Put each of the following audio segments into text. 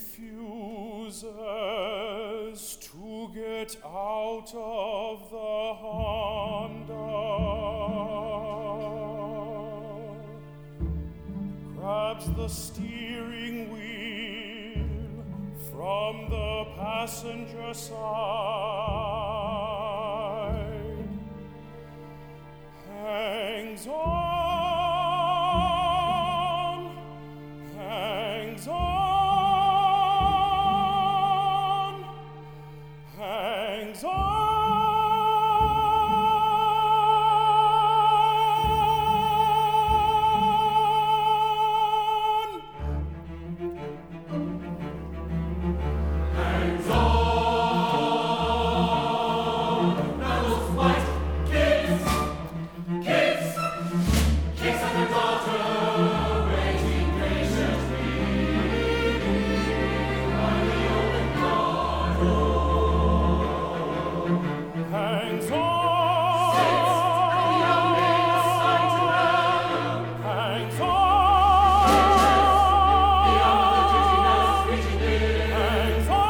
refuses to get out of the Honda, grabs the steering wheel from the passenger side, hangs on, hangs on, hangs on. Hangs on, now those white kids, kicks on the daughter, waiting patiently by the open car door. Hangs on, Sits at the youngest side to welcome. hangs The on, arm of the duty nurse reaching in. hangs on.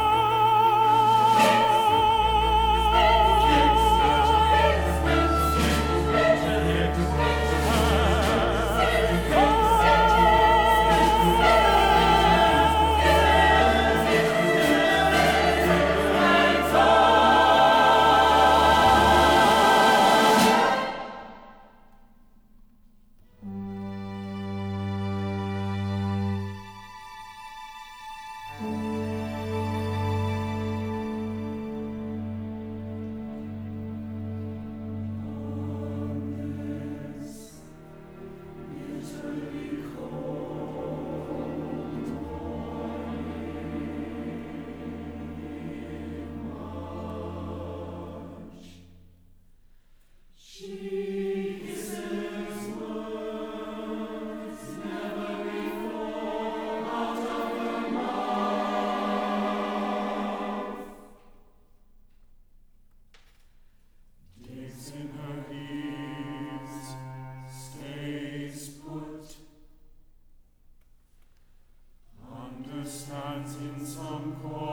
She kisses words never before out of her mouth. Digs in her heels, stays put, understands in some corner.